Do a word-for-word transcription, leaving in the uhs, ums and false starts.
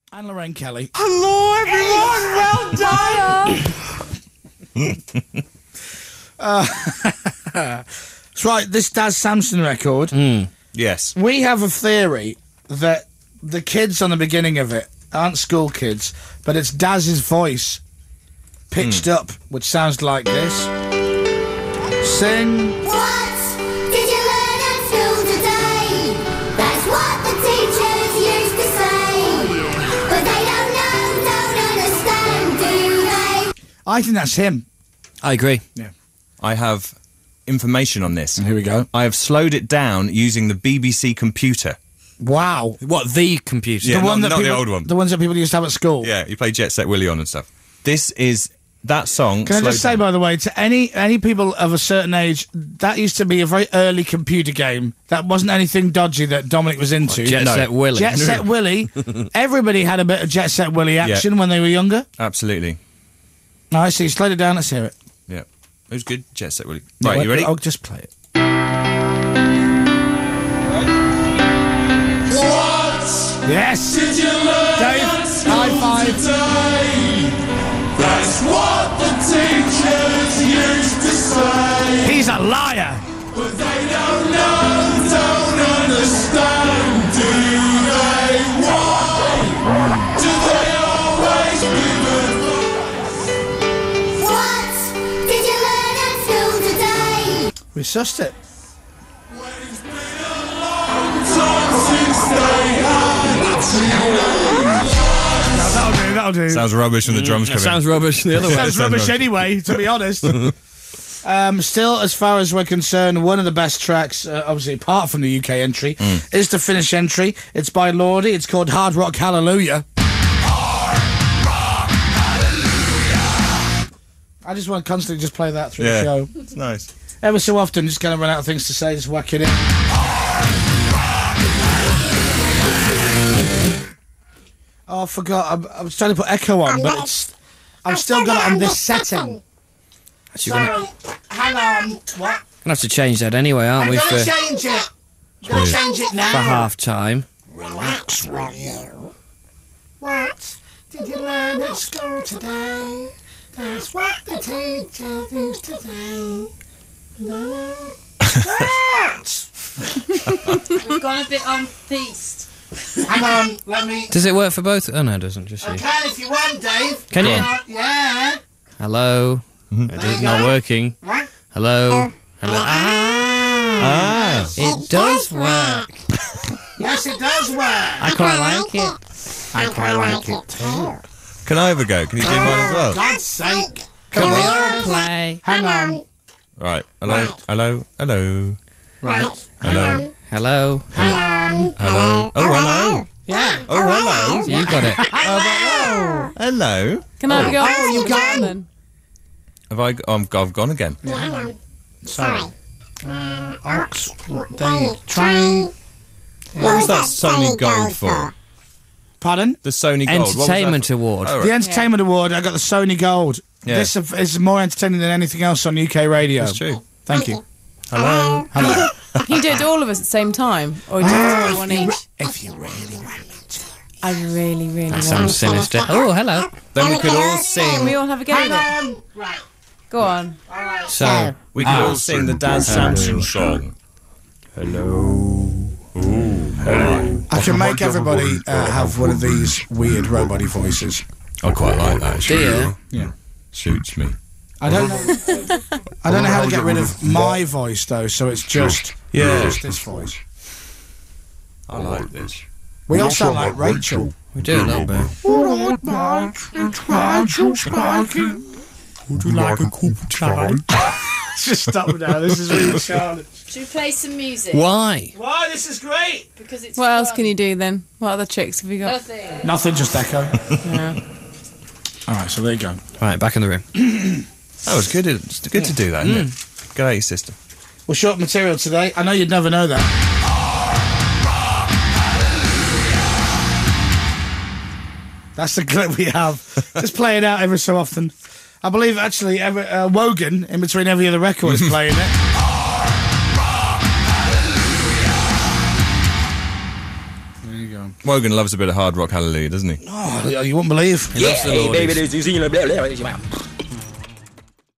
And Lorraine Kelly. Hello, everyone. Well done. uh, That's right, this Daz Sampson record. Mm. Yes. We have a theory that the kids on the beginning of it aren't school kids, but it's Daz's voice pitched mm. up, which sounds like this. Sing. What did you learn at school today? That's what the teachers used to say. But they don't know, don't understand, do they? I think that's him. I agree. Yeah. I have information on this. Here we go. I have slowed it down using the B B C computer. Wow. What, the computer? The Yeah, one not, that not people, the old one. The ones that people used to have at school. Yeah, you play Jet Set Willy on and stuff. This is that song. Can I just say, down. by the way, to any any people of a certain age, that used to be a very early computer game. That wasn't anything dodgy that Dominic was into. Jet No. Set Willy. Jet Set Willy. Everybody had a bit of Jet Set Willy action Yeah. when they were younger. Absolutely. All right, so you slowed it down. Let's hear it. Yeah. It was good. Jet Set Willy. No, Right, wait, you ready? I'll just play it. Yes! Did you learn Dave, at school high five. today? That's what the teachers used to say. He's a liar! But they don't know, don't understand, do they? Why do they always give advice? What did you learn at school today? We sussed it. When it's been a long time since they had a teenage. No, that'll do, that'll do. Sounds rubbish when the drums That come sounds in. rubbish the other way. Sounds rubbish anyway, to be honest. Um, still, as far as we're concerned, one of the best tracks, uh, obviously apart from the U K entry, Mm. is the Finnish entry. It's by Lordi. It's called Hard Rock Hallelujah. I just want to constantly just play that through Yeah. the show. It's nice. Ever so often, just kind of run out of things to say, just whack it in. Oh, I forgot. I, I was trying to put echo on, but it's. I've still got it on this setting. Actually, we're gonna, Hang on. What? gonna have to change that anyway, aren't I'm we, going for, to change it. I'm going to change it now. for half time? Relax, will you? What did you learn at school today? That's what the teacher used to say. What? We've gone a bit on piste. Hang on, let me. Does it work for both? Oh no, it doesn't. Just I you. can if you want, Dave. Can you? Uh, yeah. Hello. It is not working. What? Hello. Hello. Ah, it does work. Yes, it does work. I quite like it. I quite like it too. Can I have a go? Can you do mine as well? God's sake. Can we all play? Hang on. Right. Hello. Hello. Hello. Right. Hello. Hello. Hello. Oh, hello. Yeah. Oh, hello. You got it. Hello. Can I have a go? Oh, you can. Then? Have I? Oh, I've, I've gone again. Sorry. Uh, Oxford Day Train. What was that Sony Gold for? Pardon? The Sony Gold. What was that Entertainment for? Award. Oh, The right. Entertainment Award, I got the Sony Gold. Yeah. This is more entertaining than anything else on U K radio. That's true. Thank you. Hello. Hello. Can you do it to all of us at the same time? Or do you have to do one each? If you really want me to. I really, really That want sounds sinister. Oh, hello. Then we could all Can sing. we all have a go at it? Um, right. Go on. So, We could all sing the Daz Sampson song. Hello. Ooh. Hello. I can make everybody uh, have one of these weird robot voices. I quite like that. do you? Yeah. Suits me. I don't know. I don't know how to get rid of my voice though, so it's just Yeah. just this voice. I like this. We all sound like Rachel. We do a little bit. Alright, Mike, it's Rachel speaking. Would you like a cup of tea? Just stop now. This is really childish. Should we play some music? Why? Why? This is great. Because it's What else can you do then? What other tricks have you got? Nothing. Nothing, just echo. Yeah. All right, so there you go. Right, back in the room. That was good. It's good to do that, isn't it? Get out your system. We're short material today. I know you'd never know that. That's the clip we have. Just play it out every so often. I believe actually every, uh, Wogan, in between every other record, is playing it. There you go. Wogan loves a bit of hard rock hallelujah, doesn't he? Oh, you wouldn't believe. He loves the Lordies. baby, there's New Zealand. Blah, blah, blah.